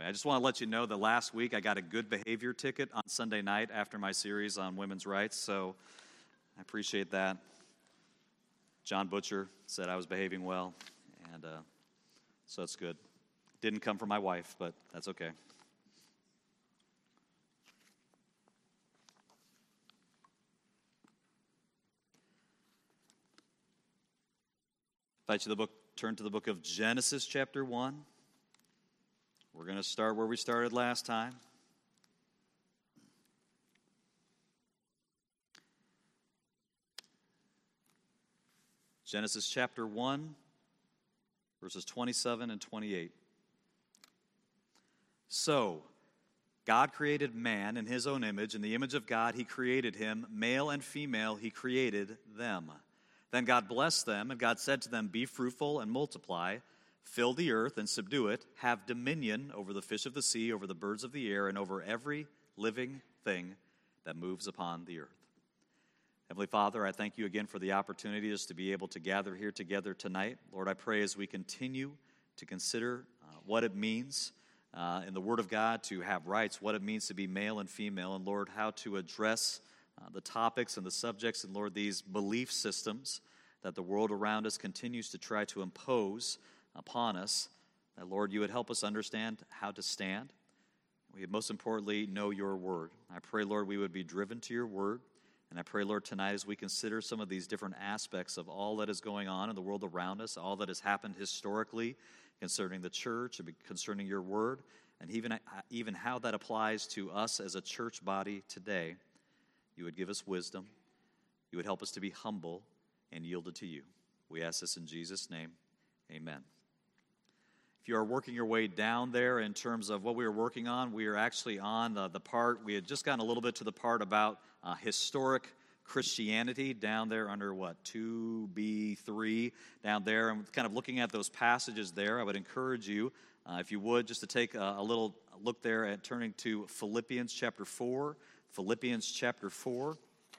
I just want to let you know that last week I got a good behavior ticket on Sunday night after my series on women's rights, so I appreciate that. John Butcher said I was behaving well, and so that's good. Didn't come from my wife, but that's okay. I invite you to turn to the book of Genesis chapter 1. We're going to start where we started last time. Genesis chapter 1, verses 27 and 28. So, God created man in his own image. In the image of God he created him. Male and female he created them. Then God blessed them, and God said to them, "Be fruitful and multiply, fill the earth and subdue it, have dominion over the fish of the sea, over the birds of the air, and over every living thing that moves upon the earth." Heavenly Father, I thank you again for the opportunity just to be able to gather here together tonight. Lord, I pray as we continue to consider what it means in the Word of God to have rights, what it means to be male and female, and Lord, how to address the topics and the subjects, and Lord, these belief systems that the world around us continues to try to impose upon us, that Lord, you would help us understand how to stand. We would most importantly know your word. I pray, Lord, we would be driven to your word, and I pray, Lord, tonight as we consider some of these different aspects of all that is going on in the world around us, all that has happened historically concerning the church, and concerning your word, and even how that applies to us as a church body today, you would give us wisdom, you would help us to be humble and yielded to you. We ask this in Jesus' name, amen. If you are working your way down there in terms of what we are working on, we are actually on the part, we had just gotten a little bit to the part about historic Christianity down there under 2B3 down there, and kind of looking at those passages there. I would encourage you, if you would, just to take a little look there at turning to Philippians chapter 4. Philippians chapter 4.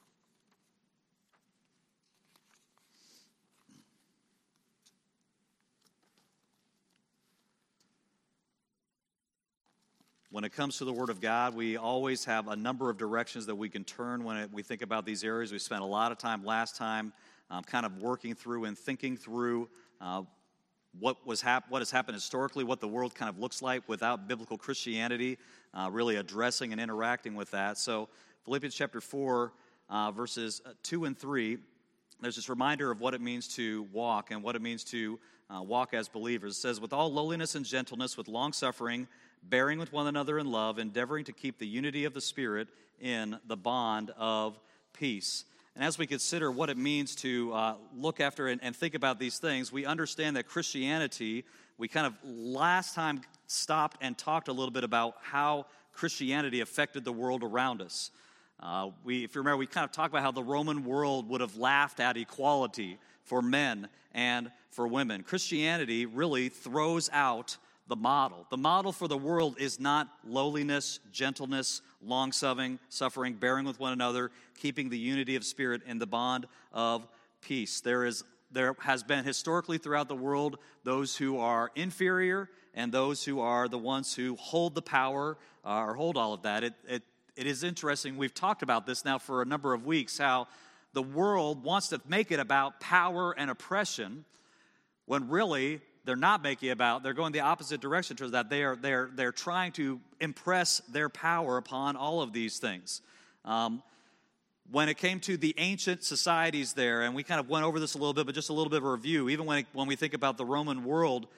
When it comes to the Word of God, we always have a number of directions that we can turn when we think about these areas. We spent a lot of time last time kind of working through and thinking through what has happened historically, what the world kind of looks like without biblical Christianity, really addressing and interacting with that. So Philippians chapter 4, verses 2 and 3, there's this reminder of what it means to walk and what it means to walk as believers. It says, "With all lowliness and gentleness, with long-suffering, bearing with one another in love, endeavoring to keep the unity of the Spirit in the bond of peace." And as we consider what it means to look after and think about these things, we understand that Christianity, we kind of last time stopped and talked a little bit about how Christianity affected the world around us. If you remember, we kind of talked about how the Roman world would have laughed at equality for men and for women. Christianity really throws out the model. The model for the world is not lowliness, gentleness, long-suffering, bearing with one another, keeping the unity of spirit in the bond of peace. There has been historically throughout the world those who are inferior and those who are the ones who hold the power or hold all of that. It is interesting. We've talked about this now for a number of weeks, how the world wants to make it about power and oppression when really they're not making it about, they're going the opposite direction towards that. They're trying to impress their power upon all of these things. When it came to the ancient societies there, and we kind of went over this a little bit, but just a little bit of a review, even when we think about the Roman world,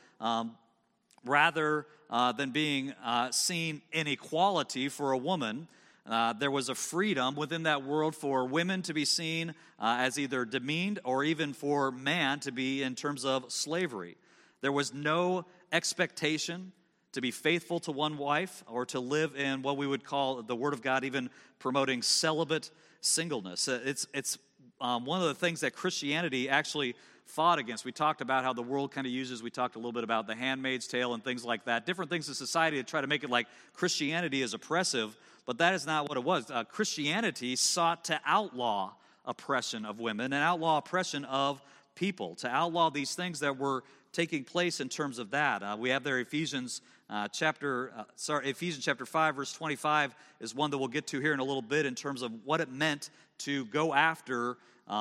rather than being seen inequality for a woman, there was a freedom within that world for women to be seen as either demeaned or even for man to be in terms of slavery. There was no expectation to be faithful to one wife or to live in what we would call the Word of God, even promoting celibate singleness. It's one of the things that Christianity actually fought against. We talked about how the world kind of uses, we talked a little bit about the Handmaid's Tale and things like that, different things in society to try to make it like Christianity is oppressive, but that is not what it was. Christianity sought to outlaw oppression of women and outlaw oppression of people, to outlaw these things that were taking place in terms of that. We have there Ephesians Ephesians chapter 5, verse 25 is one that we'll get to here in a little bit in terms of what it meant to go after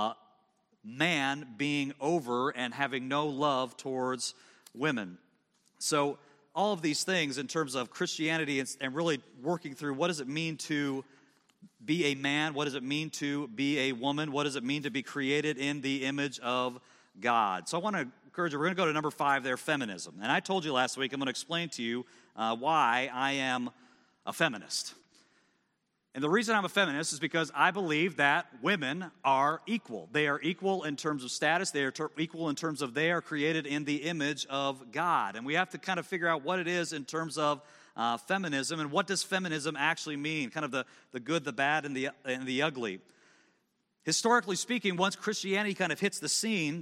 man being over and having no love towards women. So all of these things in terms of Christianity and really working through what does it mean to be a man, what does it mean to be a woman, what does it mean to be created in the image of God. So I want to encourage you, we're going to go to number 5 there, feminism. And I told you last week, I'm going to explain to you why I am a feminist. And the reason I'm a feminist is because I believe that women are equal. They are equal in terms of status. They are equal in terms of they are created in the image of God. And we have to kind of figure out what it is in terms of feminism and what does feminism actually mean, kind of the good, the bad, and the ugly. Historically speaking, once Christianity kind of hits the scene,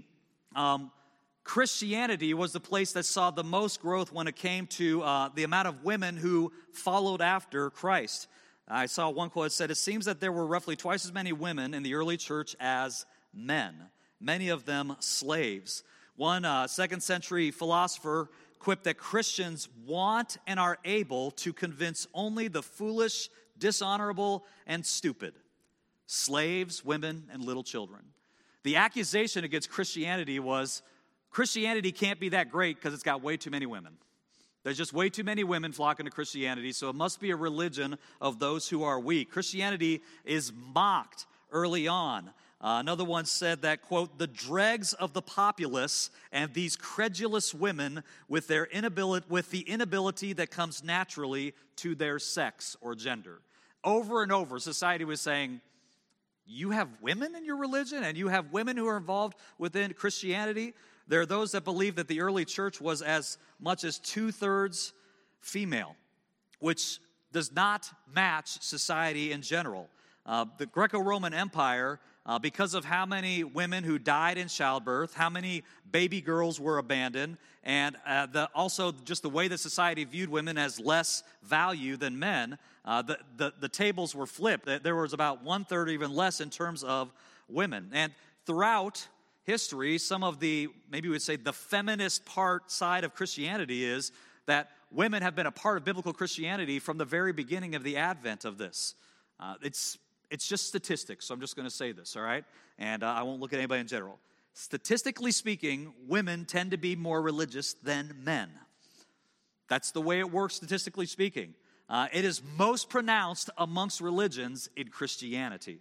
Christianity was the place that saw the most growth when it came to the amount of women who followed after Christ. I saw one quote that said, it seems that there were roughly twice as many women in the early church as men, many of them slaves. One second century philosopher quipped that Christians want and are able to convince only the foolish, dishonorable, and stupid, slaves, women, and little children. The accusation against Christianity was, Christianity can't be that great because it's got way too many women. There's just way too many women flocking to Christianity, so it must be a religion of those who are weak. Christianity is mocked early on. Another one said that, quote, the dregs of the populace and these credulous women with the inability that comes naturally to their sex or gender. Over and over, society was saying, you have women in your religion and you have women who are involved within Christianity? There are those that believe that the early church was as much as 2/3 female, which does not match society in general. The Greco-Roman Empire, because of how many women who died in childbirth, how many baby girls were abandoned, and also just the way that society viewed women as less value than men, the tables were flipped. There was about 1/3, even less, in terms of women. And throughout history, some of the, maybe we would say the feminist side of Christianity is that women have been a part of biblical Christianity from the very beginning of the advent of this. It's just statistics, so I'm just going to say this, all right? And I won't look at anybody in general. Statistically speaking, women tend to be more religious than men. That's the way it works statistically speaking. It is most pronounced amongst religions in Christianity.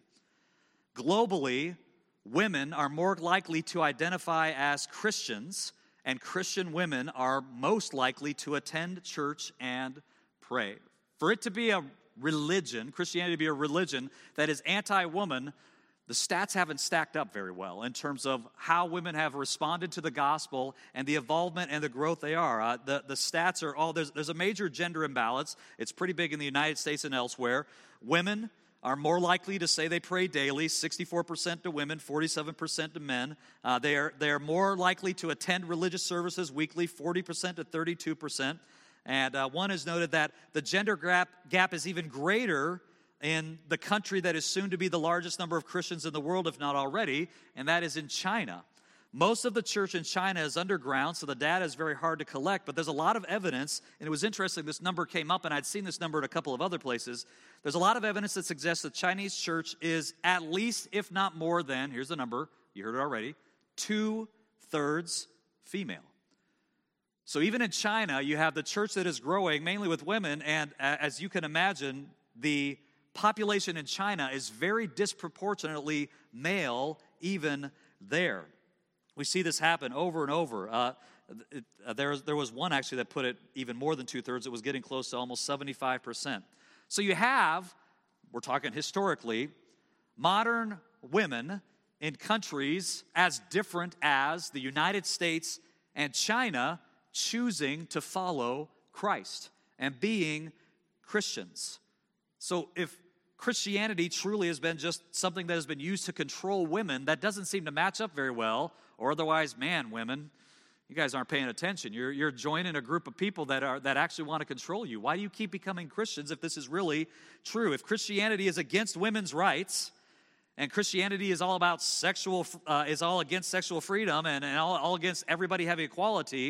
Globally, women are more likely to identify as Christians, and Christian women are most likely to attend church and pray. For it to be a religion, Christianity to be a religion that is anti-woman, the stats haven't stacked up very well in terms of how women have responded to the gospel and the involvement and the growth they are. The stats are all, there's a major gender imbalance. It's pretty big in the United States and elsewhere. Women are more likely to say they pray daily, 64% to women, 47% to men. They are more likely to attend religious services weekly, 40% to 32%. And one has noted that the gender gap is even greater in the country that is soon to be the largest number of Christians in the world, if not already, and that is in China. Most of the church in China is underground, so the data is very hard to collect, but there's a lot of evidence, and it was interesting, this number came up, and I'd seen this number at a couple of other places. There's a lot of evidence that suggests the Chinese church is at least, if not more than, here's the number, you heard it already, 2/3 female. So even in China, you have the church that is growing, mainly with women, and as you can imagine, the population in China is very disproportionately male even there. We see this happen over and over. There was one actually that put it even more than 2/3. It was getting close to almost 75%. So you have, we're talking historically, modern women in countries as different as the United States and China choosing to follow Christ and being Christians. So if Christianity truly has been just something that has been used to control women, that doesn't seem to match up very well. Or otherwise, man, women, you guys aren't paying attention. You're joining a group of people that actually want to control you. Why do you keep becoming Christians if this is really true? If Christianity is against women's rights, and Christianity is all about against sexual freedom and all against everybody having equality,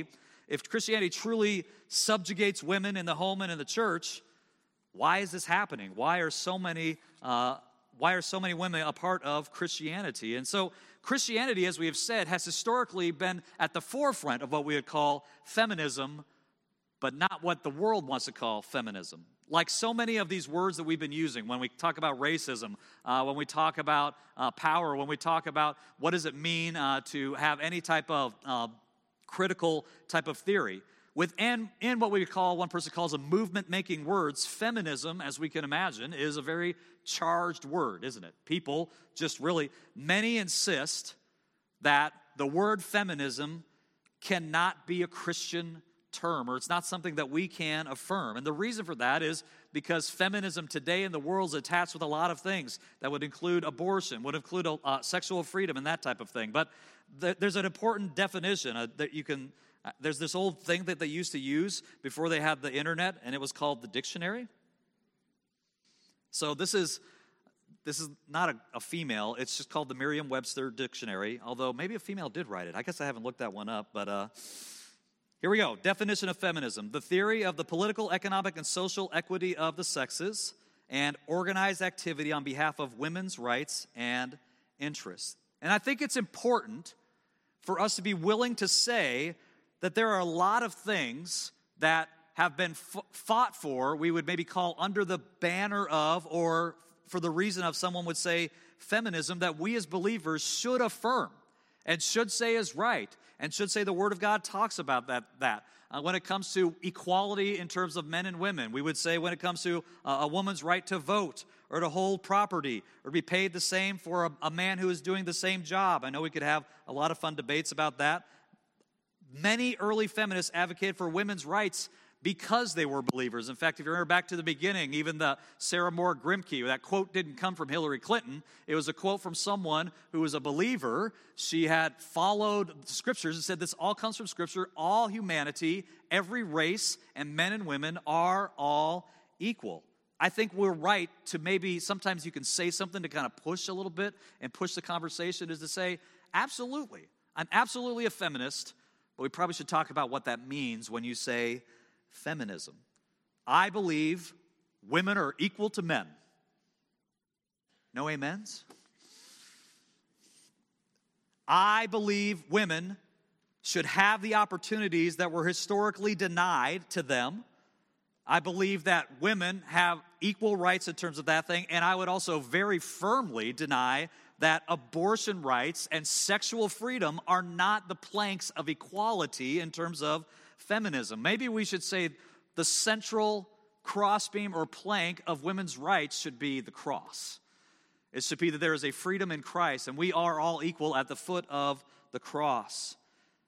If Christianity truly subjugates women in the home and in the church, why is this happening? Why are so many women a part of Christianity? And so Christianity, as we have said, has historically been at the forefront of what we would call feminism, but not what the world wants to call feminism. Like so many of these words that we've been using when we talk about racism, when we talk about power, when we talk about what does it mean to have any type of critical type of theory. In what we call, one person calls a movement-making words, feminism, as we can imagine, is a very charged word, isn't it? People just really, many insist that the word feminism cannot be a Christian term, or it's not something that we can affirm. And the reason for that is because feminism today in the world is attached with a lot of things that would include abortion, would include sexual freedom and that type of thing. But there's an important definition that you can, there's this old thing that they used to use before they had the internet, and it was called the dictionary. So this is not a female, it's just called the Merriam-Webster Dictionary, although maybe a female did write it. I guess I haven't looked that one up, but here we go. Definition of feminism: the theory of the political, economic, and social equity of the sexes and organized activity on behalf of women's rights and interests. And I think it's important for us to be willing to say that there are a lot of things that have been fought for, we would maybe call under the banner of, or for the reason of, someone would say, feminism, that we as believers should affirm and should say is right, and should say the Word of God talks about that. When it comes to equality in terms of men and women, we would say when it comes to a woman's right to vote or to hold property or be paid the same for a man who is doing the same job. I know we could have a lot of fun debates about that. Many early feminists advocated for women's rights because they were believers. In fact, if you remember back to the beginning, even the Sarah Moore Grimke, that quote didn't come from Hillary Clinton. It was a quote from someone who was a believer. She had followed the Scriptures and said, this all comes from Scripture. All humanity, every race, and men and women are all equal. I think we're right to maybe, sometimes you can say something to kind of push a little bit and push the conversation, is to say, absolutely, I'm absolutely a feminist, but we probably should talk about what that means when you say feminism. I believe women are equal to men. No amens? I believe women should have the opportunities that were historically denied to them. I believe that women have equal rights in terms of that thing, and I would also very firmly deny that abortion rights and sexual freedom are not the planks of equality in terms of feminism. Maybe we should say the central crossbeam or plank of women's rights should be the cross. It should be that there is a freedom in Christ, and we are all equal at the foot of the cross.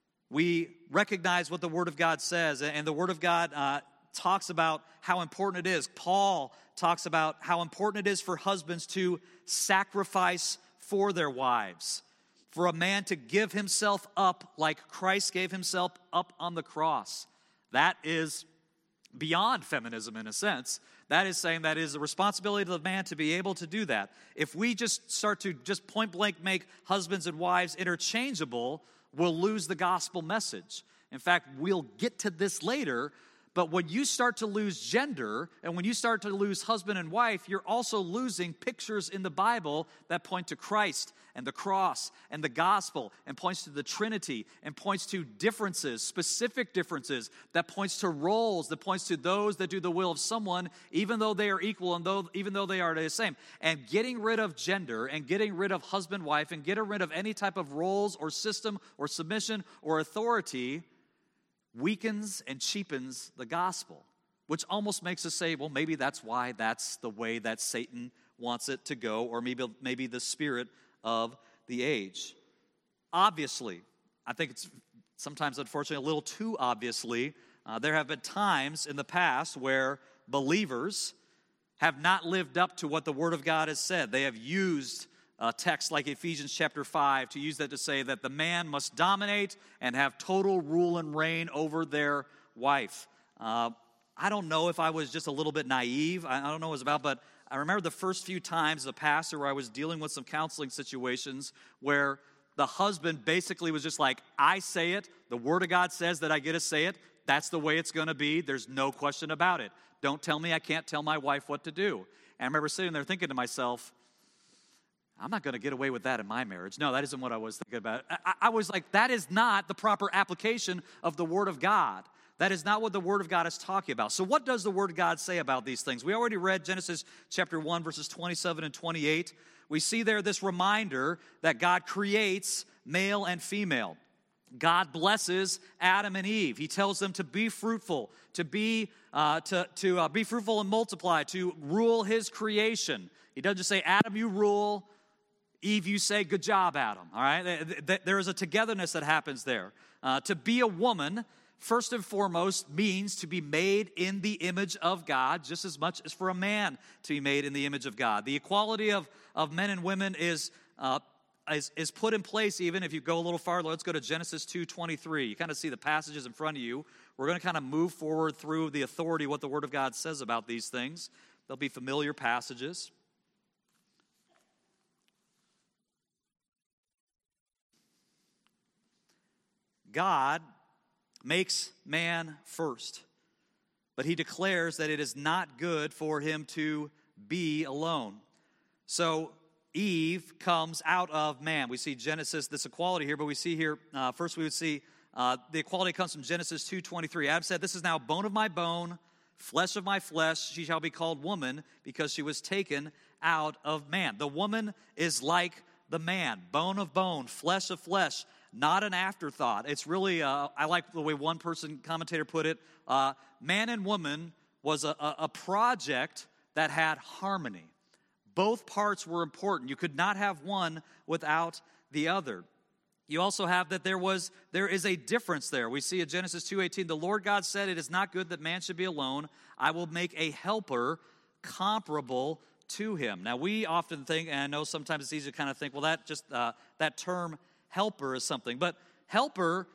We recognize what the Word of God says, and the Word of God talks about how important it is. Paul talks about how important it is for husbands to sacrifice for their wives, for a man to give himself up like Christ gave himself up on the cross. That is beyond feminism in a sense. That is saying that it is the responsibility of the man to be able to do that. If we just start to just point blank make husbands and wives interchangeable, we'll lose the gospel message. In fact, we'll get to this later, but when you start to lose gender and when you start to lose husband and wife, you're also losing pictures in the Bible that point to Christ and the cross and the gospel and points to the Trinity and points to differences, specific differences, that points to roles, that points to those that do the will of someone, even though they are equal and even though they are the same. And getting rid of gender and getting rid of husband-wife and getting rid of any type of roles or system or submission or authority weakens and cheapens the gospel, which almost makes us say, well, maybe that's why that's the way that Satan wants it to go, or maybe the spirit of the age. Obviously, I think it's sometimes, unfortunately, a little too obviously, there have been times in the past where believers have not lived up to what the Word of God has said. They have used text like Ephesians chapter 5 to use that to say that the man must dominate and have total rule and reign over their wife. I don't know if I was just a little bit naive. I don't know what it was about, but I remember the first few times as a pastor where I was dealing with some counseling situations where the husband basically was just like, I say it. The Word of God says that I get to say it. That's the way it's going to be. There's no question about it. Don't tell me I can't tell my wife what to do. And I remember sitting there thinking to myself, I'm not going to get away with that in my marriage. No, that isn't what I was thinking about. I was like, that is not the proper application of the Word of God. That is not what the Word of God is talking about. So what does the Word of God say about these things? We already read Genesis chapter 1, verses 27 and 28. We see there this reminder that God creates male and female. God blesses Adam and Eve. He tells them to be fruitful, to be fruitful and multiply, to rule His creation. He doesn't just say, Adam, you rule. Eve, you say, good job, Adam. All right? There is a togetherness that happens there. To be a woman, first and foremost, means to be made in the image of God, just as much as for a man to be made in the image of God. The equality of men and women is put in place even if you go a little farther. Let's go to Genesis 2:23. You kind of see the passages in front of you. We're going to kind of move forward through the authority, what the Word of God says about these things. They'll be familiar passages. God makes man first, but He declares that it is not good for him to be alone. So Eve comes out of man. We see Genesis, this equality here, but we see here, first we would see the equality comes from Genesis 2:23. Adam said, this is now bone of my bone, flesh of my flesh. She shall be called woman because she was taken out of man. The woman is like the man, bone of bone, flesh of flesh. Not an afterthought. It's really, I like the way one commentator put it, man and woman was a project that had harmony. Both parts were important. You could not have one without the other. You also have that there is a difference there. We see in Genesis 2:18, the Lord God said, it is not good that man should be alone. I will make a helper comparable to him. Now we often think, and I know sometimes it's easy to kind of think, well, that term helper is something. But helper,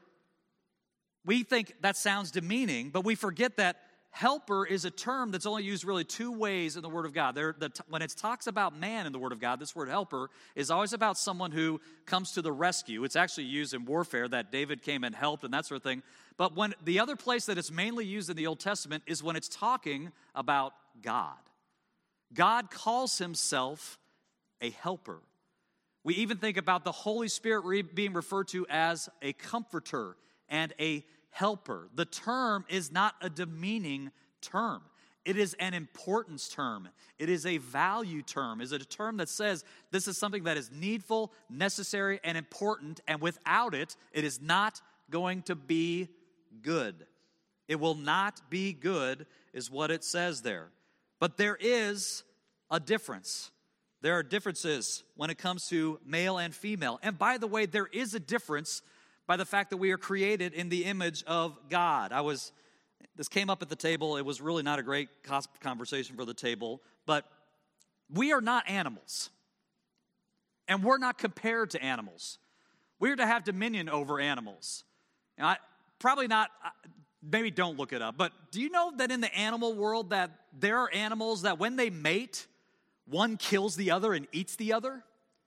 we think that sounds demeaning, but we forget that helper is a term that's only used really two ways in the Word of God. When it talks about man in the Word of God, this word helper is always about someone who comes to the rescue. It's actually used in warfare, that David came and helped and that sort of thing. But when the other place that it's mainly used in the Old Testament is when it's talking about God. God calls Himself a helper. We even think about the Holy Spirit being referred to as a comforter and a helper. The term is not a demeaning term. It is an importance term. It is a value term. It is a term that says this is something that is needful, necessary, and important, and without it, it is not going to be good. It will not be good, is what it says there. But there is a difference. There are differences when it comes to male and female. And by the way, there is a difference by the fact that we are created in the image of God. This came up at the table. It was really not a great conversation for the table, but we are not animals. And we're not compared to animals. We're to have dominion over animals. And probably not, maybe don't look it up, but do you know that in the animal world that there are animals that when they mate, one kills the other and eats the other?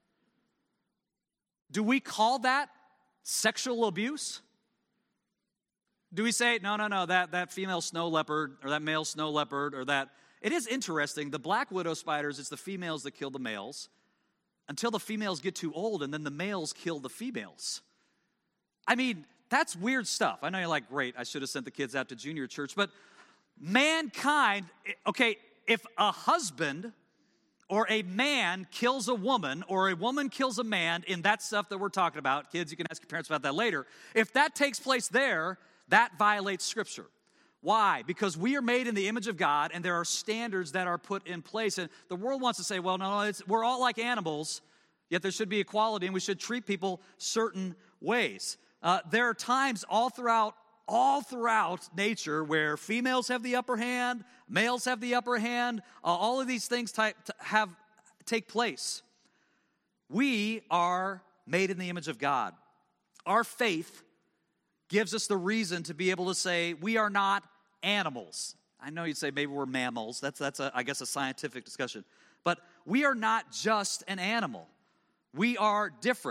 Do we call that sexual abuse? Do we say, no, that female snow leopard or that male snow leopard or that... It is interesting, the black widow spiders, it's the females that kill the males until the females get too old and then the males kill the females. I mean, that's weird stuff. I know you're like, great, I should have sent the kids out to junior church, but mankind, okay, if a husband or a man kills a woman, or a woman kills a man in that stuff that we're talking about, kids, you can ask your parents about that later. If that takes place there, that violates Scripture. Why? Because we are made in the image of God, and there are standards that are put in place. And the world wants to say, well, no, we're all like animals, yet there should be equality, and we should treat people certain ways. There are times all throughout nature where females have the upper hand, males have the upper hand, all of these things take place. We are made in the image of God. Our faith gives us the reason to be able to say we are not animals. I know you'd say maybe we're mammals. That's I guess a scientific discussion. But we are not just an animal. We are different.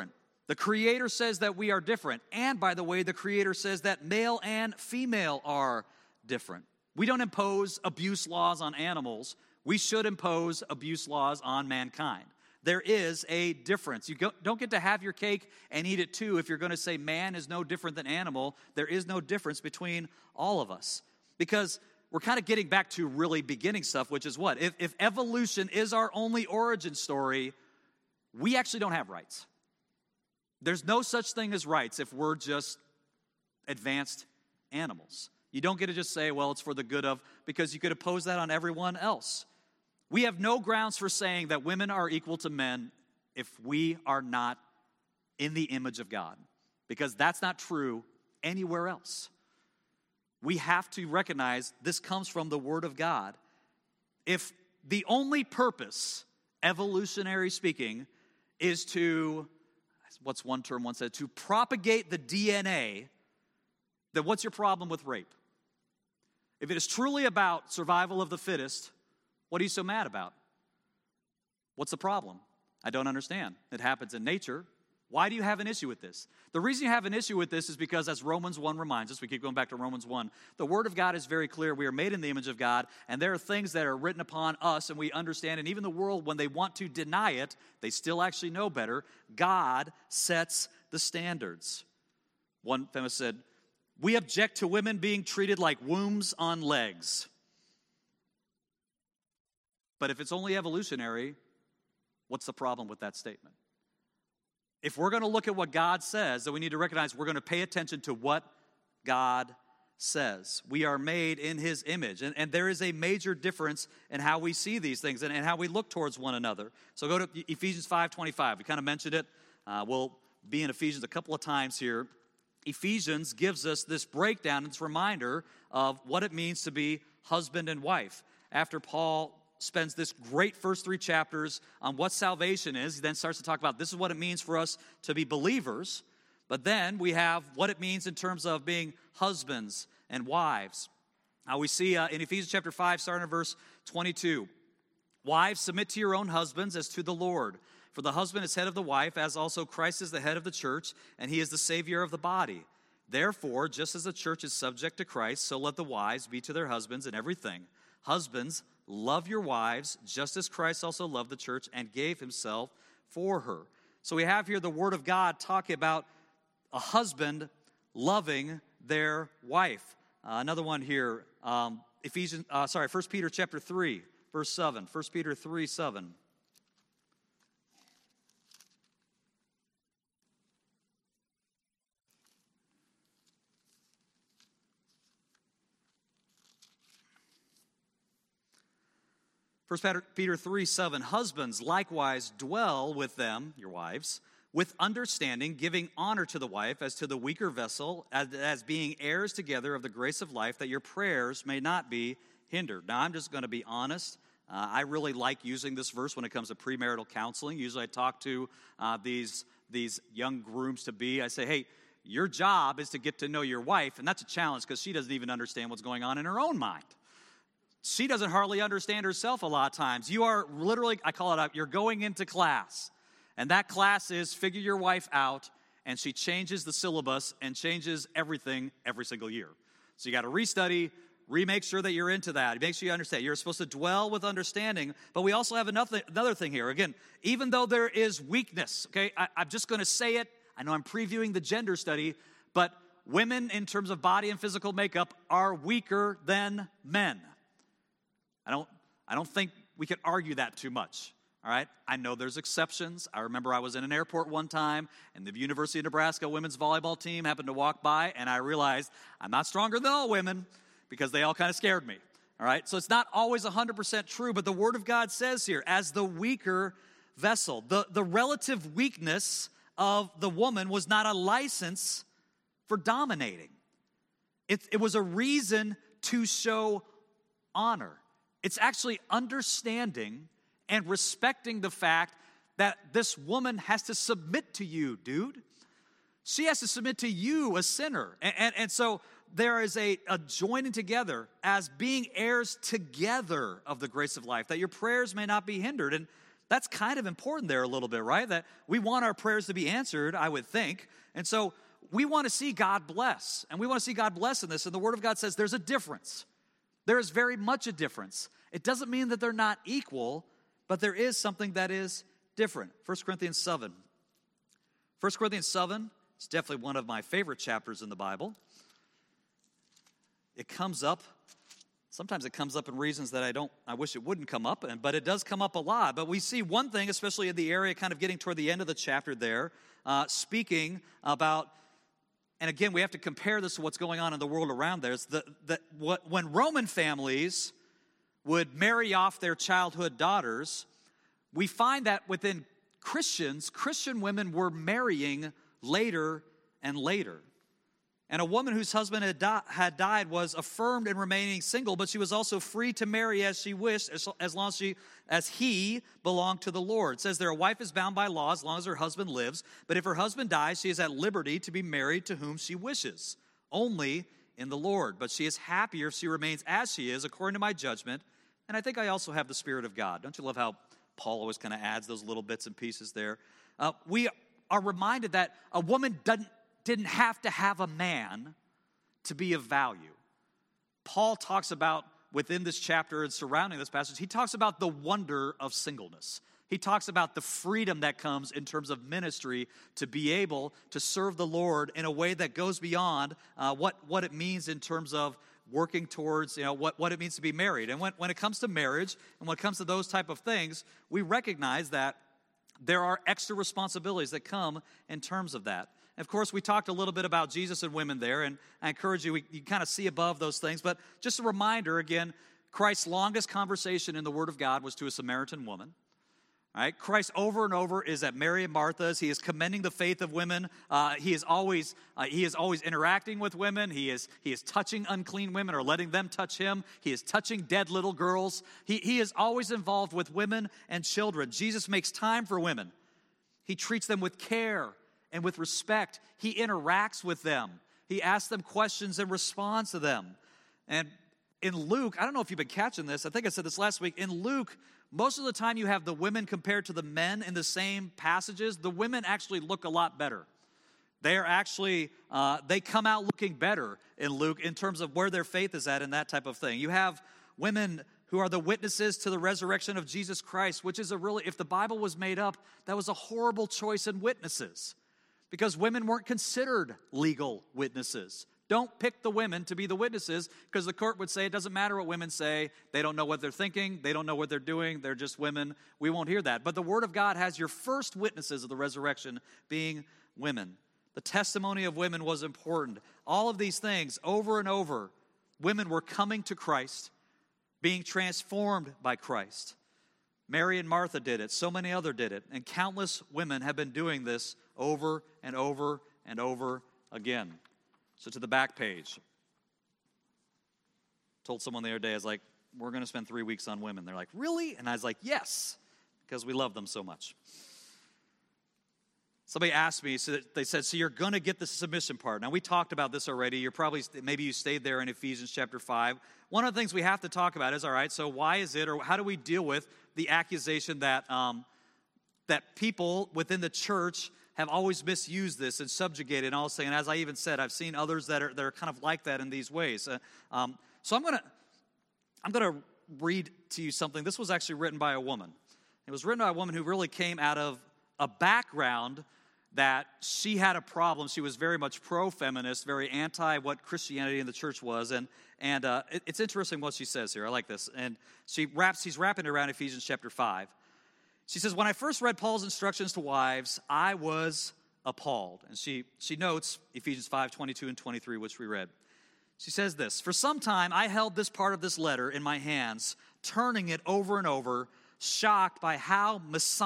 The Creator says that we are different. And by the way, the Creator says that male and female are different. We don't impose abuse laws on animals. We should impose abuse laws on mankind. There is a difference. You don't get to have your cake and eat it too if you're going to say man is no different than animal. There is no difference between all of us. Because we're kind of getting back to really beginning stuff, which is what? If evolution is our only origin story, we actually don't have rights. There's no such thing as rights if we're just advanced animals. You don't get to just say, well, it's for the good of, because you could oppose that on everyone else. We have no grounds for saying that women are equal to men if we are not in the image of God, because that's not true anywhere else. We have to recognize this comes from the Word of God. If the only purpose, evolutionary speaking, is to, what's one term one said, to propagate the DNA, then what's your problem with rape? If it is truly about survival of the fittest, what are you so mad about? What's the problem? I don't understand. It happens in nature. Why do you have an issue with this? The reason you have an issue with this is because, as Romans 1 reminds us, we keep going back to Romans 1, the Word of God is very clear. We are made in the image of God, and there are things that are written upon us, and we understand, and even the world, when they want to deny it, they still actually know better. God sets the standards. One feminist said, we object to women being treated like wombs on legs. But if it's only evolutionary, what's the problem with that statement? If we're going to look at what God says, then we need to recognize we're going to pay attention to what God says. We are made in His image. And there is a major difference in how we see these things and how we look towards one another. So go to Ephesians 5:25. We kind of mentioned it. We'll be in Ephesians a couple of times here. Ephesians gives us this breakdown, this reminder of what it means to be husband and wife. After Paul spends this great first 3 chapters on what salvation is, he then starts to talk about this is what it means for us to be believers. But then we have what it means in terms of being husbands and wives. We see in Ephesians chapter 5, starting in verse 22, wives, submit to your own husbands as to the Lord. For the husband is head of the wife, as also Christ is the head of the church, and he is the Savior of the body. Therefore, just as the church is subject to Christ, so let the wives be to their husbands in everything. Husbands, love your wives, just as Christ also loved the church and gave himself for her. So we have here the Word of God talking about a husband loving their wife. Another one here, 1 Peter chapter 3, verse 7. 1 Peter 3, 7. 1 Peter 3, 7, husbands likewise dwell with them, your wives, with understanding, giving honor to the wife as to the weaker vessel, as being heirs together of the grace of life, that your prayers may not be hindered. Now, I'm just going to be honest. I really like using this verse when it comes to premarital counseling. Usually I talk to these young grooms-to-be. I say, hey, your job is to get to know your wife, and that's a challenge because she doesn't even understand what's going on in her own mind. She doesn't hardly understand herself a lot of times. You are literally, I call it out, you're going into class. And that class is figure your wife out, and she changes the syllabus and changes everything every single year. So you got to restudy, remake sure that you're into that. Make sure you understand. You're supposed to dwell with understanding, but we also have another thing here. Again, even though there is weakness, okay, I'm just going to say it. I know I'm previewing the gender study, but women in terms of body and physical makeup are weaker than men. I don't think we can argue that too much, all right? I know there's exceptions. I remember I was in an airport one time, and the University of Nebraska women's volleyball team happened to walk by, and I realized I'm not stronger than all women because they all kind of scared me, all right? So it's not always 100% true, but the Word of God says here, as the weaker vessel, the relative weakness of the woman was not a license for dominating. It was a reason to show honor. It's actually understanding and respecting the fact that this woman has to submit to you, dude. She has to submit to you, a sinner. And so there is a joining together as being heirs together of the grace of life, that your prayers may not be hindered. And that's kind of important there a little bit, right? That we want our prayers to be answered, I would think. And so we want to see God bless. And we want to see God bless in this. And the Word of God says there's a difference. There is very much a difference. It doesn't mean that they're not equal, but there is something that is different. 1 Corinthians 7. 1 Corinthians 7 is definitely one of my favorite chapters in the Bible. It comes up. Sometimes it comes up in reasons that I wish it wouldn't come up, but it does come up a lot. But we see one thing, especially in the area kind of getting toward the end of the chapter there, speaking about, and again, we have to compare this to what's going on in the world around there. It's when Roman families would marry off their childhood daughters, we find that within Christian women were marrying later and later. And a woman whose husband had died was affirmed in remaining single, but she was also free to marry as she wished, as long as he belonged to the Lord. It says there, a wife is bound by law as long as her husband lives, but if her husband dies, she is at liberty to be married to whom she wishes, only in the Lord. But she is happier if she remains as she is, according to my judgment. And I think I also have the Spirit of God. Don't you love how Paul always kind of adds those little bits and pieces there? We are reminded that a woman didn't have to have a man to be of value. Paul talks about, within this chapter and surrounding this passage, he talks about the wonder of singleness. He talks about the freedom that comes in terms of ministry to be able to serve the Lord in a way that goes beyond what it means in terms of working towards, what it means to be married. And when it comes to marriage and when it comes to those type of things, we recognize that there are extra responsibilities that come in terms of that. Of course, we talked a little bit about Jesus and women there, and I encourage you, you kind of see above those things. But just a reminder, again, Christ's longest conversation in the Word of God was to a Samaritan woman. All right? Christ over and over is at Mary and Martha's. He is commending the faith of women. He is always interacting with women. He is touching unclean women or letting them touch him. He is touching dead little girls. He is always involved with women and children. Jesus makes time for women. He treats them with care and with respect. He interacts with them. He asks them questions and responds to them. And in Luke, I don't know if you've been catching this. I think I said this last week. In Luke, most of the time you have the women compared to the men in the same passages. The women actually look a lot better. They are actually, they come out looking better in Luke in terms of where their faith is at and that type of thing. You have women who are the witnesses to the resurrection of Jesus Christ, which is if the Bible was made up, that was a horrible choice in witnesses, because women weren't considered legal witnesses. Don't pick the women to be the witnesses, because the court would say it doesn't matter what women say. They don't know what they're thinking. They don't know what they're doing. They're just women. We won't hear that. But the Word of God has your first witnesses of the resurrection being women. The testimony of women was important. All of these things, over and over, women were coming to Christ, being transformed by Christ. Mary and Martha did it. So many others did it. And countless women have been doing this over and over and over again. So to the back page. Told someone the other day, I was like, we're going to spend 3 weeks on women. They're like, really? And I was like, yes, because we love them so much. Somebody asked me, so they said, so you're going to get the submission part. Now, we talked about this already. Maybe you stayed there in Ephesians chapter 5. One of the things we have to talk about is, all right, so why is it, or how do we deal with the accusation that people within the church have always misused this and subjugated and all this thing. And as I even said, I've seen others that are kind of like that in these ways. So I'm gonna read to you something. This was actually written by a woman. It was written by a woman who really came out of a background that she had a problem. She was very much pro-feminist, very anti what Christianity in the church was. And it's interesting what she says here. I like this. And she's wrapping around Ephesians chapter 5. She says, when I first read Paul's instructions to wives, I was appalled. And she notes Ephesians 5, 22 and 23, which we read. She says this, for some time I held this part of this letter in my hands, turning it over and over, shocked by how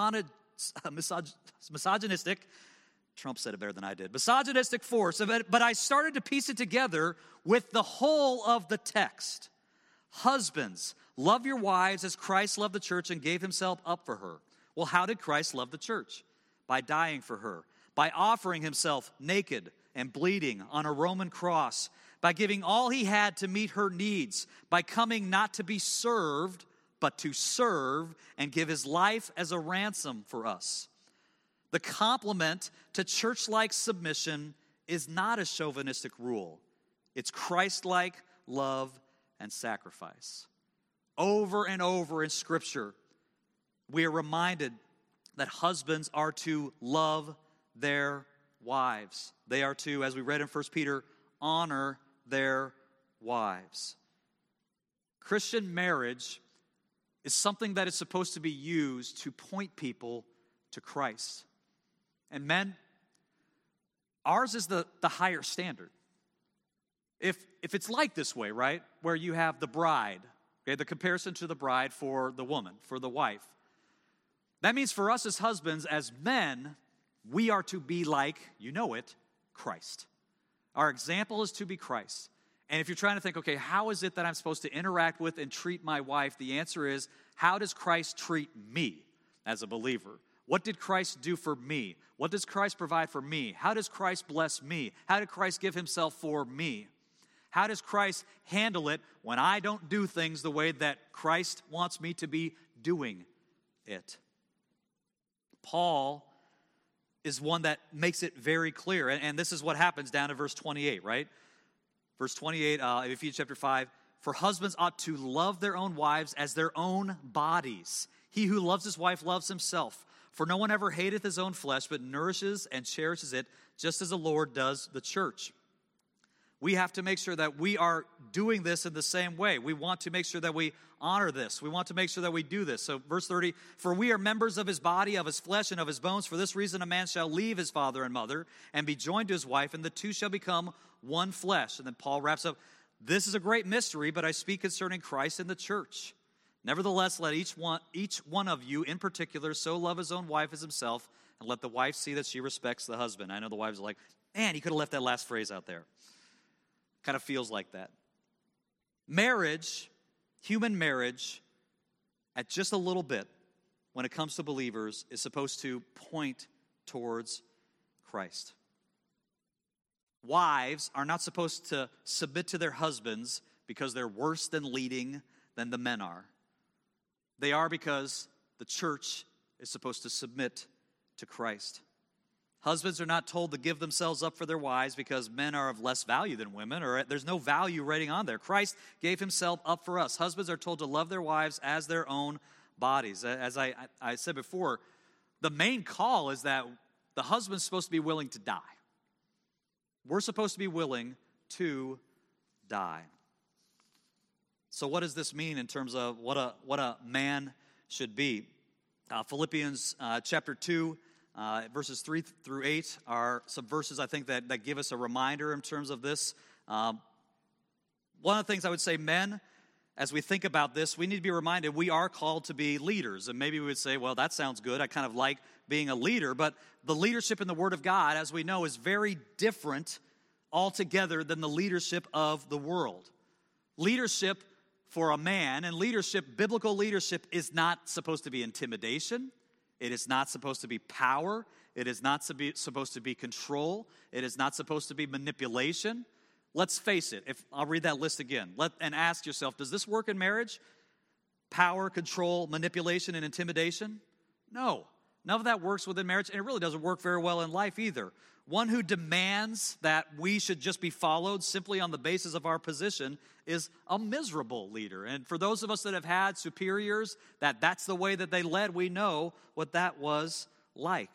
misogynistic, Trump said it better than I did, misogynistic force, but I started to piece it together with the whole of the text. Husbands, love your wives as Christ loved the church and gave himself up for her. Well, how did Christ love the church? By dying for her, by offering himself naked and bleeding on a Roman cross, by giving all he had to meet her needs, by coming not to be served, but to serve and give his life as a ransom for us. The complement to church-like submission is not a chauvinistic rule. It's Christ-like love and sacrifice. Over and over in Scripture, we are reminded that husbands are to love their wives. They are to, as we read in 1 Peter, honor their wives. Christian marriage is something that is supposed to be used to point people to Christ. And men, ours is the higher standard. If it's like this way, right, where you have the bride, okay, the comparison to the bride for the woman, for the wife, that means for us as husbands, as men, we are to be like, you know it, Christ. Our example is to be Christ. And if you're trying to think, okay, how is it that I'm supposed to interact with and treat my wife? The answer is, how does Christ treat me as a believer? What did Christ do for me? What does Christ provide for me? How does Christ bless me? How did Christ give himself for me? How does Christ handle it when I don't do things the way that Christ wants me to be doing it? Paul is one that makes it very clear, and this is what happens down in verse 28, right? Verse 28 of Ephesians chapter 5, for husbands ought to love their own wives as their own bodies. He who loves his wife loves himself. For no one ever hateth his own flesh, but nourishes and cherishes it, just as the Lord does the church. We have to make sure that we are doing this in the same way. We want to make sure that we honor this. We want to make sure that we do this. So verse 30, for we are members of his body, of his flesh, and of his bones. For this reason a man shall leave his father and mother and be joined to his wife, and the two shall become one flesh. And then Paul wraps up, this is a great mystery, but I speak concerning Christ and the church. Nevertheless, let each one of you in particular so love his own wife as himself, and let the wife see that she respects the husband. I know the wives are like, man, he could have left that last phrase out there. Kind of feels like that. Marriage, human marriage, at just a little bit, when it comes to believers, is supposed to point towards Christ. Wives are not supposed to submit to their husbands because they're worse than leading than the men are. They are because the church is supposed to submit to Christ. Husbands are not told to give themselves up for their wives because men are of less value than women, or there's no value writing on there. Christ gave himself up for us. Husbands are told to love their wives as their own bodies. As I said before, the main call is that the husband's supposed to be willing to die. We're supposed to be willing to die. So what does this mean in terms of what a man should be? Philippians chapter 2, verses 3 through 8 are some verses I think that give us a reminder in terms of this. One of the things I would say, men, as we think about this, we need to be reminded we are called to be leaders. And maybe we would say, well, that sounds good. I kind of like being a leader. But the leadership in the Word of God, as we know, is very different altogether than the leadership of the world. Leadership for a man, and biblical leadership, is not supposed to be intimidation. It is not supposed to be power. It is not supposed to be control. It is not supposed to be manipulation. Let's face it. I'll read that list again. And ask yourself, does this work in marriage? Power, control, manipulation, and intimidation? No. None of that works within marriage, and it really doesn't work very well in life either. One who demands that we should just be followed simply on the basis of our position is a miserable leader. And for those of us that have had superiors, that's the way that they led, we know what that was like.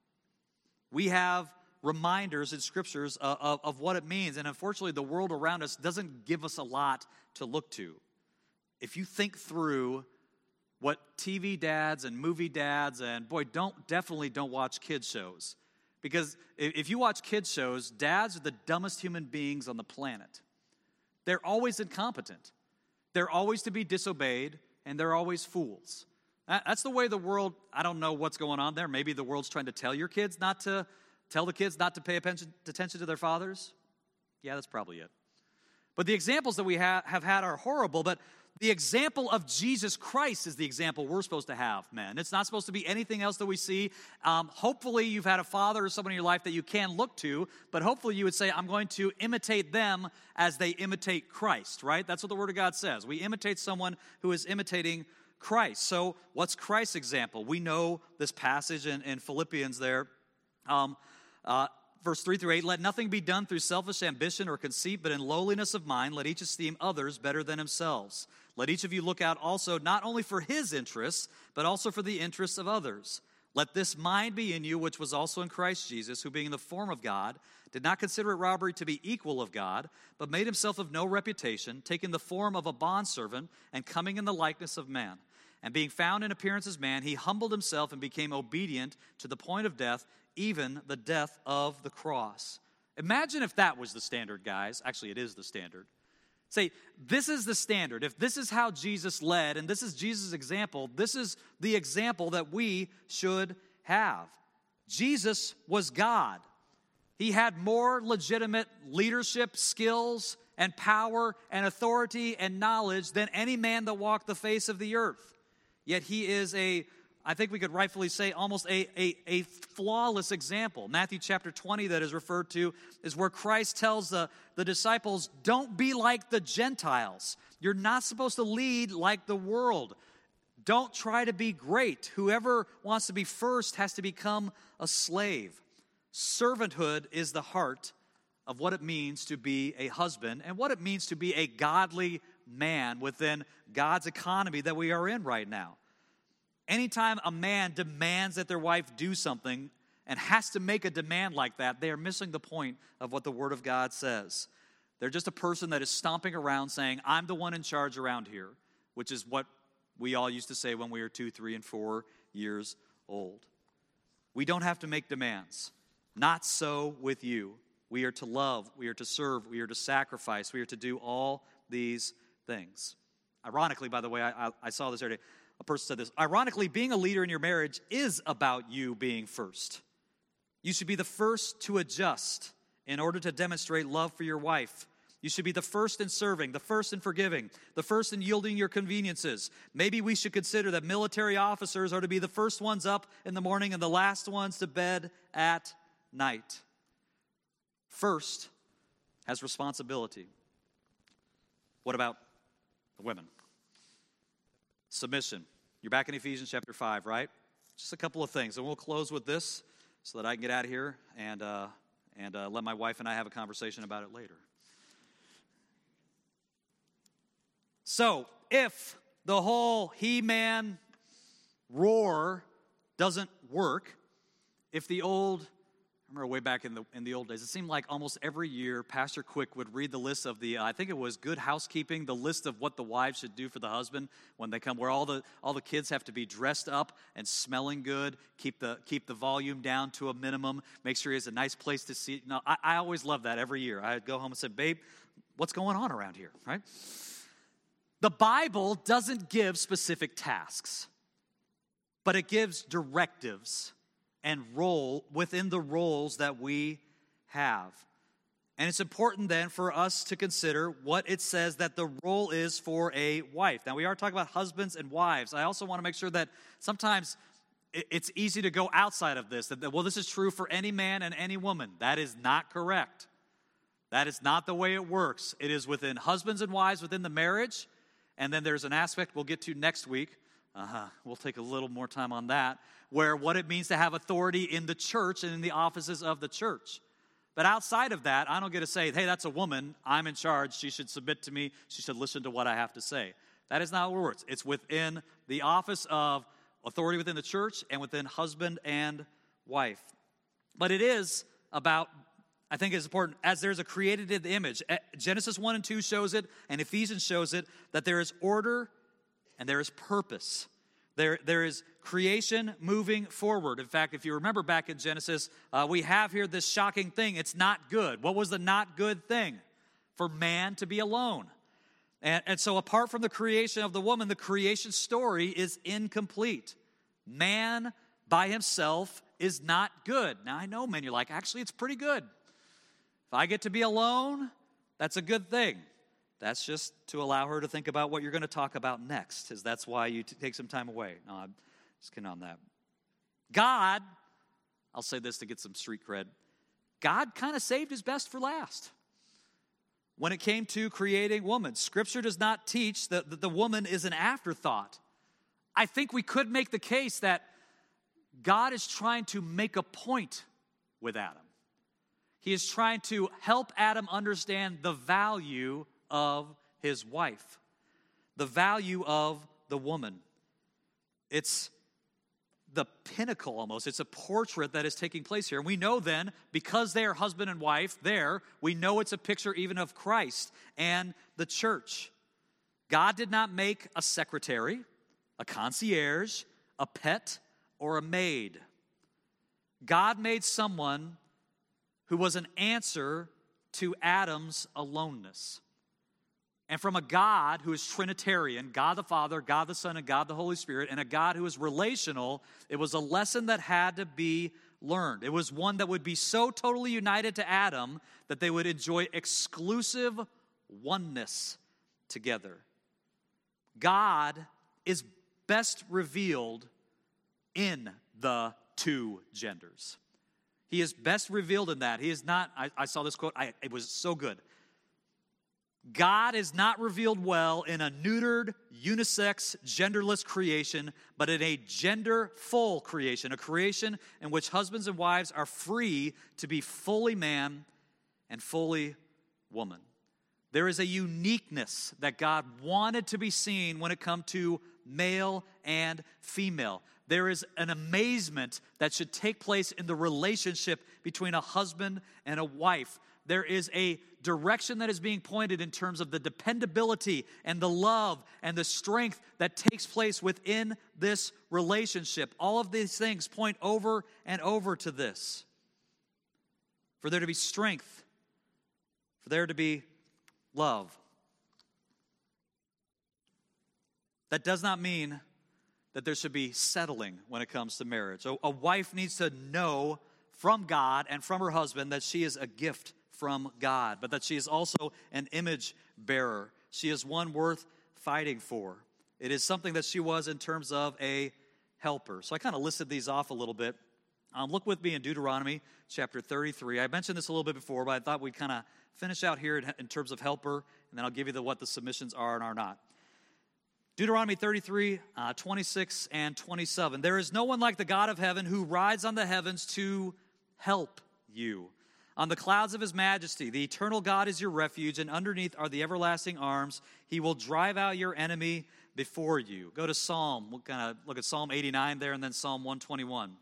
We have reminders in scriptures of what it means, and unfortunately the world around us doesn't give us a lot to look to. If you think through what TV dads and movie dads, and boy, definitely don't watch kids shows. Because if you watch kids shows, dads are the dumbest human beings on the planet. They're always incompetent. They're always to be disobeyed, and they're always fools. That's the way the world, I don't know what's going on there. Maybe the world's trying to tell the kids not to pay attention to their fathers. Yeah, that's probably it. But the examples that we have had are horrible, but the example of Jesus Christ is the example we're supposed to have, men. It's not supposed to be anything else that we see. Hopefully you've had a father or someone in your life that you can look to, but hopefully you would say, I'm going to imitate them as they imitate Christ, right? That's what the Word of God says. We imitate someone who is imitating Christ. So what's Christ's example? We know this passage in Philippians there. Verse 3 through 8, let nothing be done through selfish ambition or conceit, but in lowliness of mind, let each esteem others better than themselves. Let each of you look out also not only for his interests, but also for the interests of others. Let this mind be in you, which was also in Christ Jesus, who being in the form of God, did not consider it robbery to be equal of God, but made himself of no reputation, taking the form of a bondservant and coming in the likeness of man. And being found in appearance as man, he humbled himself and became obedient to the point of death, even the death of the cross. Imagine if that was the standard, guys. Actually, it is the standard. Say, this is the standard. If this is how Jesus led, and this is Jesus' example, this is the example that we should have. Jesus was God. He had more legitimate leadership skills and power and authority and knowledge than any man that walked the face of the earth. Yet he is I think we could rightfully say, almost a flawless example. Matthew chapter 20 that is referred to is where Christ tells the disciples, don't be like the Gentiles. You're not supposed to lead like the world. Don't try to be great. Whoever wants to be first has to become a slave. Servanthood is the heart of what it means to be a husband and what it means to be a godly man within God's economy that we are in right now. Anytime a man demands that their wife do something and has to make a demand like that, they are missing the point of what the Word of God says. They're just a person that is stomping around saying, I'm the one in charge around here, which is what we all used to say when we were 2, 3, and 4 years old. We don't have to make demands. Not so with you. We are to love, we are to serve, we are to sacrifice, we are to do all these things. Ironically, by the way, I saw this earlier. A person said this, ironically, being a leader in your marriage is about you being first. You should be the first to adjust in order to demonstrate love for your wife. You should be the first in serving, the first in forgiving, the first in yielding your conveniences. Maybe we should consider that military officers are to be the first ones up in the morning and the last ones to bed at night. First has responsibility. What about the women? Submission. You're back in Ephesians chapter 5, right? Just a couple of things. And we'll close with this so that I can get out of here and let my wife and I have a conversation about it later. So, if the whole He-Man roar doesn't work, if the old... I remember way back in the old days, it seemed like almost every year Pastor Quick would read the list of I think it was Good Housekeeping, the list of what the wives should do for the husband when they come, where all the kids have to be dressed up and smelling good, keep the volume down to a minimum, make sure he has a nice place to sit. No, I always loved that every year. I'd go home and say, babe, what's going on around here, right? The Bible doesn't give specific tasks, but it gives directives and role within the roles that we have. And it's important then for us to consider what it says that the role is for a wife. Now, we are talking about husbands and wives. I also want to make sure that sometimes it's easy to go outside of this, that, well, this is true for any man and any woman. That is not correct. That is not the way it works. It is within husbands and wives within the marriage, and then there's an aspect we'll get to next week. We'll take a little more time on that, where what it means to have authority in the church and in the offices of the church. But outside of that, I don't get to say, hey, that's a woman, I'm in charge, she should submit to me, she should listen to what I have to say. That is not what it works. It's within the office of authority within the church and within husband and wife. But it is about, I think it's important, as there's a created image. Genesis 1 and 2 shows it, and Ephesians shows it, that there is order and there is purpose. There is creation moving forward. In fact, if you remember back in Genesis, we have here this shocking thing. It's not good. What was the not good thing? For man to be alone. And so apart from the creation of the woman, the creation story is incomplete. Man by himself is not good. Now, I know, men, you're like, actually, it's pretty good. If I get to be alone, that's a good thing. That's just to allow her to think about what you're going to talk about next, is that's why you take some time away. No, I'm just kidding on that. God, I'll say this to get some street cred, God kind of saved his best for last. When it came to creating woman, Scripture does not teach that the woman is an afterthought. I think we could make the case that God is trying to make a point with Adam. He is trying to help Adam understand the value of his wife, the value of the woman. It's the pinnacle almost. It's a portrait that is taking place here. And we know then, because they are husband and wife there, we know it's a picture even of Christ and the church. God did not make a secretary, a concierge, a pet, or a maid. God made someone who was an answer to Adam's aloneness. And from a God who is Trinitarian, God the Father, God the Son, and God the Holy Spirit, and a God who is relational, it was a lesson that had to be learned. It was one that would be so totally united to Adam that they would enjoy exclusive oneness together. God is best revealed in the two genders. He is best revealed in that. He is not, I saw this quote, it was so good. God is not revealed well in a neutered, unisex, genderless creation, but in a gender-full creation, a creation in which husbands and wives are free to be fully man and fully woman. There is a uniqueness that God wanted to be seen when it comes to male and female. There is an amazement that should take place in the relationship between a husband and a wife. There is a direction that is being pointed in terms of the dependability and the love and the strength that takes place within this relationship. All of these things point over and over to this. For there to be strength, for there to be love. That does not mean that there should be settling when it comes to marriage. A wife needs to know from God and from her husband that she is a gift from God, but that she is also an image bearer. She is one worth fighting for. It is something that she was in terms of a helper. So I kind of listed these off a little bit. Look with me in Deuteronomy chapter 33. I mentioned this a little bit before, but I thought we'd kind of finish out here in terms of helper, and then I'll give you what the submissions are and are not. Deuteronomy 33, 26 and 27. There is no one like the God of heaven who rides on the heavens to help you. On the clouds of his majesty, the eternal God is your refuge, and underneath are the everlasting arms. He will drive out your enemy before you. Go to Psalm. We'll kind of look at Psalm 89 there and then Psalm 121.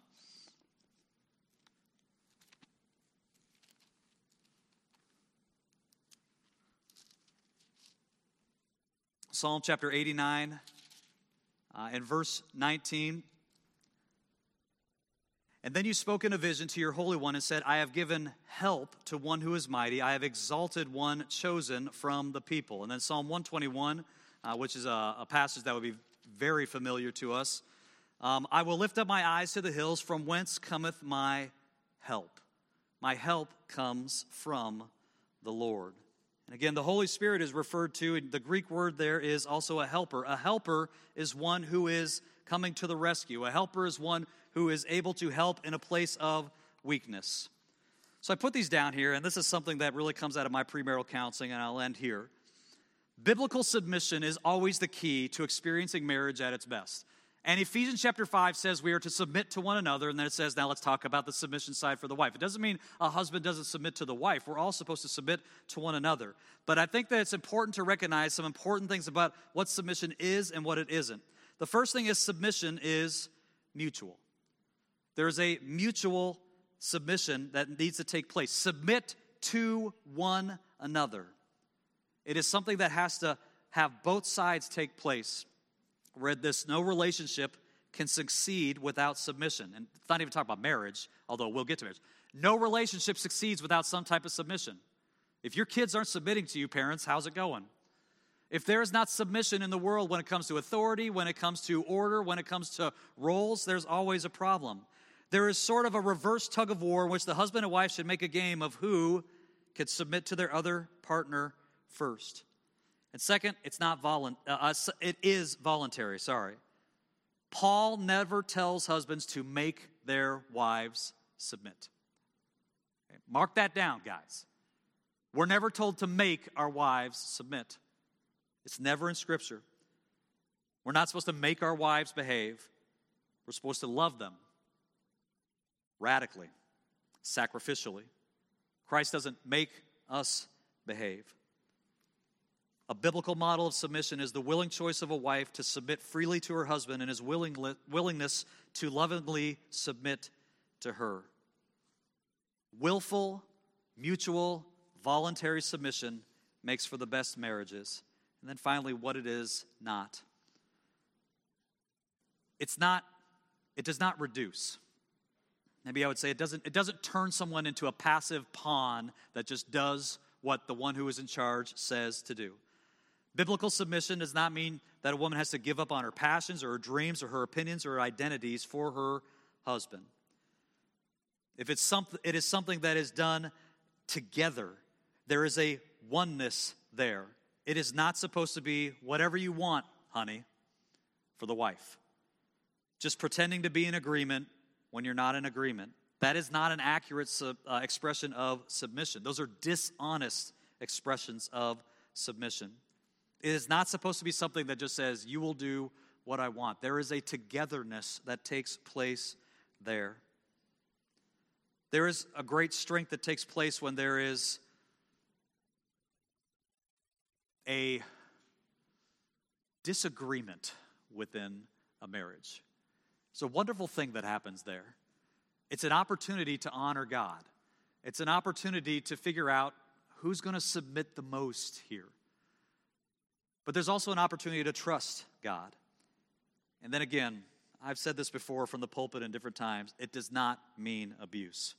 Psalm chapter 89 and verse 19. And then you spoke in a vision to your Holy One and said, I have given help to one who is mighty. I have exalted one chosen from the people. And then Psalm 121, which is a passage that would be very familiar to us. I will lift up my eyes to the hills, from whence cometh my help. My help comes from the Lord. And again, the Holy Spirit is referred to, and the Greek word there is also a helper. A helper is one who is coming to the rescue. A helper is one who is able to help in a place of weakness. So I put these down here, and this is something that really comes out of my premarital counseling, and I'll end here. Biblical submission is always the key to experiencing marriage at its best. And Ephesians chapter 5 says we are to submit to one another, and then it says, now let's talk about the submission side for the wife. It doesn't mean a husband doesn't submit to the wife. We're all supposed to submit to one another. But I think that it's important to recognize some important things about what submission is and what it isn't. The first thing is submission is mutual. There's a mutual submission that needs to take place. Submit to one another. It is something that has to have both sides take place. Read this, no relationship can succeed without submission. And it's not even talking about marriage, although we'll get to marriage. No relationship succeeds without some type of submission. If your kids aren't submitting to you, parents, how's it going? If there is not submission in the world when it comes to authority, when it comes to order, when it comes to roles, there's always a problem. There is sort of a reverse tug of war in which the husband and wife should make a game of who can submit to their other partner first. And second, it is voluntary, Paul never tells husbands to make their wives submit. Okay, mark that down, guys. We're never told to make our wives submit. It's never in Scripture. We're not supposed to make our wives behave. We're supposed to love them radically, sacrificially. Christ doesn't make us behave. A biblical model of submission is the willing choice of a wife to submit freely to her husband and his willingness to lovingly submit to her. Willful, mutual, voluntary submission makes for the best marriages. And then finally, what it is not. It does not reduce. Maybe I would say it doesn't turn someone into a passive pawn that just does what the one who is in charge says to do. Biblical submission does not mean that a woman has to give up on her passions or her dreams or her opinions or her identities for her husband. It is something that is done together. There is a oneness there. It is not supposed to be whatever you want, honey, for the wife. Just pretending to be in agreement when you're not in agreement. That is not an accurate expression of submission. Those are dishonest expressions of submission. It is not supposed to be something that just says, you will do what I want. There is a togetherness that takes place there. There is a great strength that takes place when there is a disagreement within a marriage. It's a wonderful thing that happens there. It's an opportunity to honor God. It's an opportunity to figure out who's going to submit the most here. But there's also an opportunity to trust God. And then again, I've said this before from the pulpit in different times, it does not mean abuse.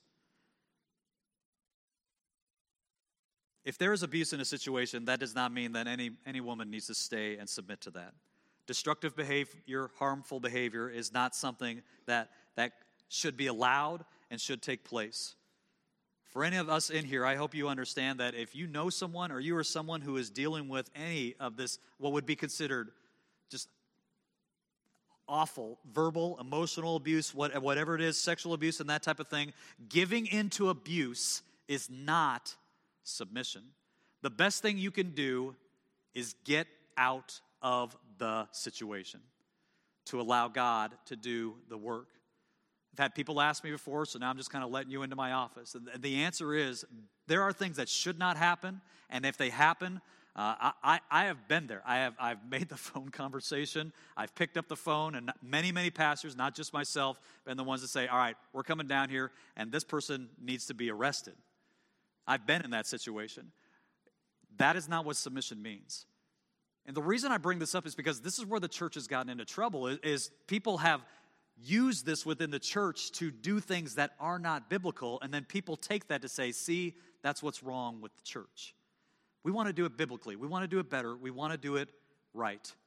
If there is abuse in a situation, that does not mean that any woman needs to stay and submit to that. Destructive behavior, harmful behavior is not something that should be allowed and should take place. For any of us in here, I hope you understand that if you know someone or you are someone who is dealing with any of this, what would be considered just awful, verbal, emotional abuse, whatever it is, sexual abuse and that type of thing, giving into abuse is not submission. The best thing you can do is get out of the situation to allow God to do the work. I've had people ask me before, so now I'm just kind of letting you into my office. And the answer is, there are things that should not happen, and if they happen, I have been there. I've made the phone conversation. I've picked up the phone, and many pastors, not just myself, been the ones that say, all right, we're coming down here, and this person needs to be arrested. I've been in that situation. That is not what submission means. And the reason I bring this up is because this is where the church has gotten into trouble, is people have used this within the church to do things that are not biblical, and then people take that to say, see, that's what's wrong with the church. We want to do it biblically. We want to do it better. We want to do it right.